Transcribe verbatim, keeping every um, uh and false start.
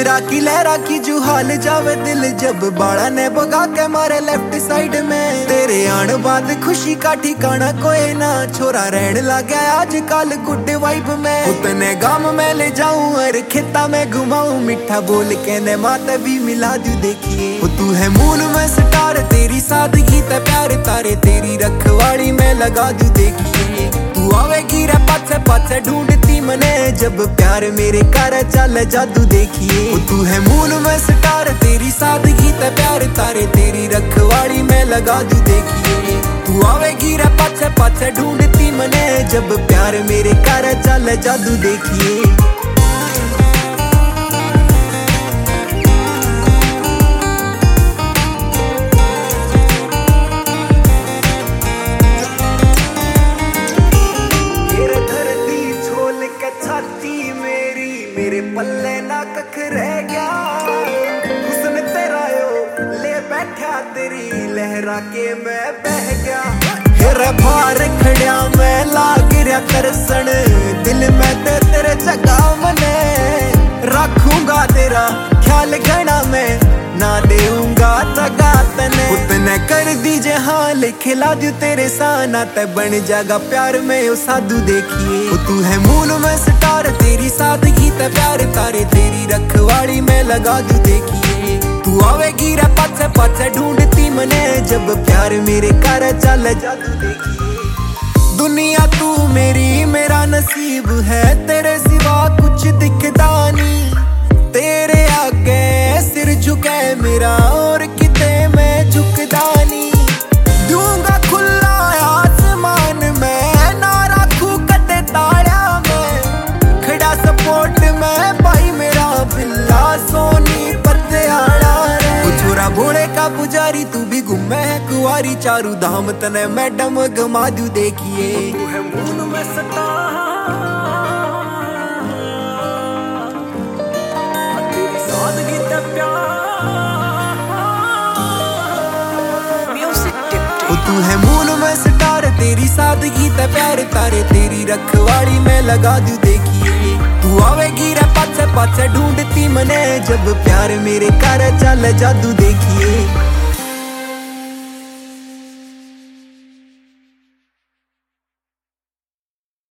लहरा की लहरा की जुहाल जावे दिल जब बाड़ा ने भगा के मारे लेफ्ट साइड में। तेरे आने बाद खुशी का ठिकाना कोई ना, छोरा रहन लगा आजकल गुड वाइब में। उतने गांव में ले जाऊं और खेता में घुमाऊं, मीठा बोल के ने माता भी मिला दू देखिए। तू है मूल में स्टार, तेरी सादगी ते प्यार तारे, तेरी रखवाड़ी में लगा दू देखिए। तू आवेगी रे पाछे पाछे ढूंढती मने, जब प्यार मेरे कर चल जादू देखिए। तू है मूल में स्टार, तेरी सादगी ते प्यार तारे, तेरी रखवाड़ी में लगा दू देखिए। तू आवेगी रे पाछे पाछे ढूंढती मने, जब प्यार मेरे कर चल जादू देखिए। मेरे पल्ले ना कख रह गया, हुस्न तेरा यो ले बैठा, तेरी लहरा के मैं बह गया। हेरे भार खड़िया मैं लाग रहा तरसन, दिल में ते तेरे जगह मने, रखूंगा तेरा ख्याल घना मैं, ना देऊंगा जगह तने। उतने कर दीजे हाँ लिखला दू तेरे साना, ते बन जागा प्यार में ओ साधु देखिए। तू है मूल में स्टार, तेरी सादगी ते प्यार तारे, तेरी रखवाड़ी में लगा दू देखिए। तू आवेगी रे पाछे पाछे ढूंढती मने, जब प्यार मेरे कर चल जादू देखिए। दुनिया तू मेरी मेरा नसीब है, तेरे सिवा कुछ दिखदा नहीं, तेरे आगे सिर झुके मेरा और किते मैं झुकदा नहीं। दूंगा खुला आसमान में, ना रखू कटे ताड़ा में, खड़ा सपोर्ट में भाई मेरा बिल्ला सोनी पतियाड़ा रे। छोरा भोले का पुजारी तू भी घूमे है कुंवारी, चारू धाम तने मैडम घुमा दू देखिए। तू है मूल में सता तू है मूल में स्टार, तेरी सादगी ते प्यार तारे, तेरी रखवाड़ी में लगा दू देखिए। तू आवेगी रे पाछे पाछे ढूंढती मने, जब प्यार मेरे कर चल जादू देखिए।